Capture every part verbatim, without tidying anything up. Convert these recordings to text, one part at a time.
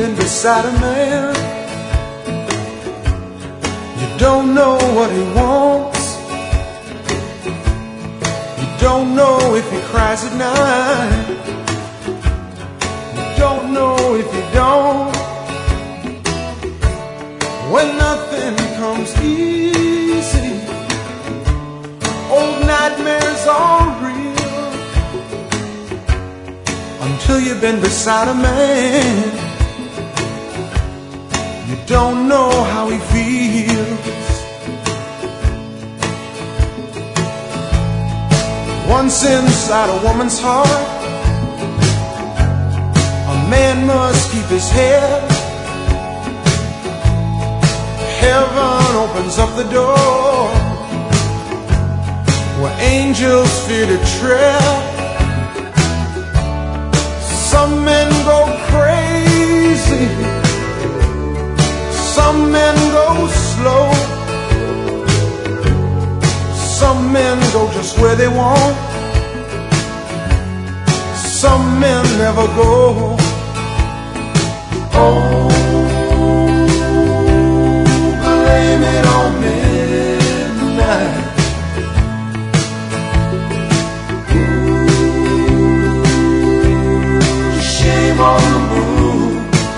been beside a man, you don't know what he wants. You don't know if he cries at night. You don't know if he don't. When nothing comes easy, old nightmares are real. Until you've been beside a man, you don't know how he feels. Once inside a woman's heart, a man must keep his head. Heaven opens up the door where angels fear to tread. Some men go crazy, some men go slow, some men go just where they want, some men never go. Oh, blame it on midnight. Ooh, shame on the moon.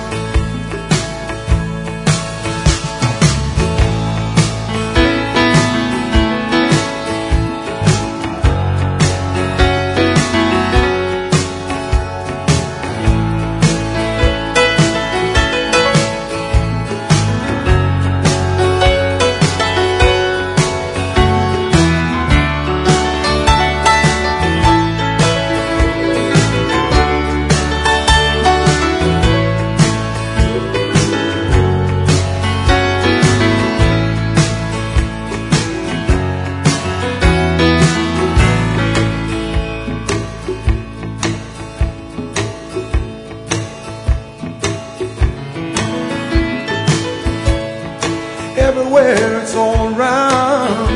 Everywhere it's all around,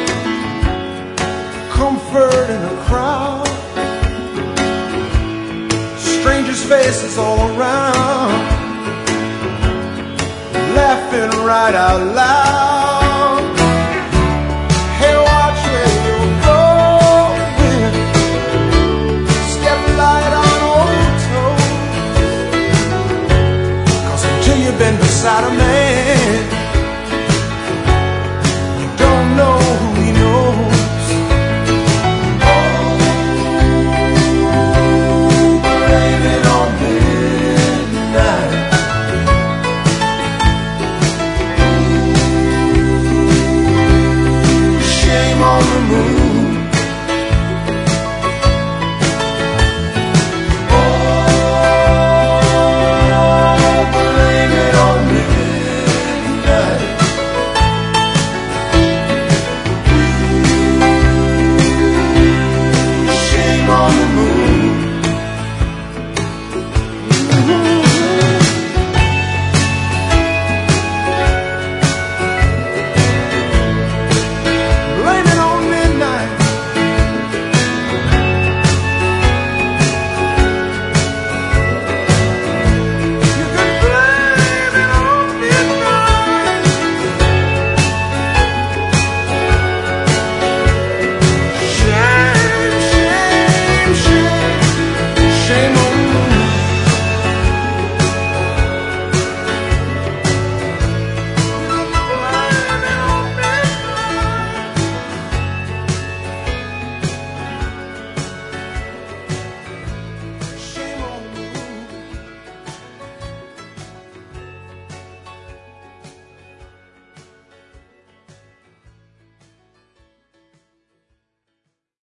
comfort in a crowd, strangers' faces all around, laughing right out loud.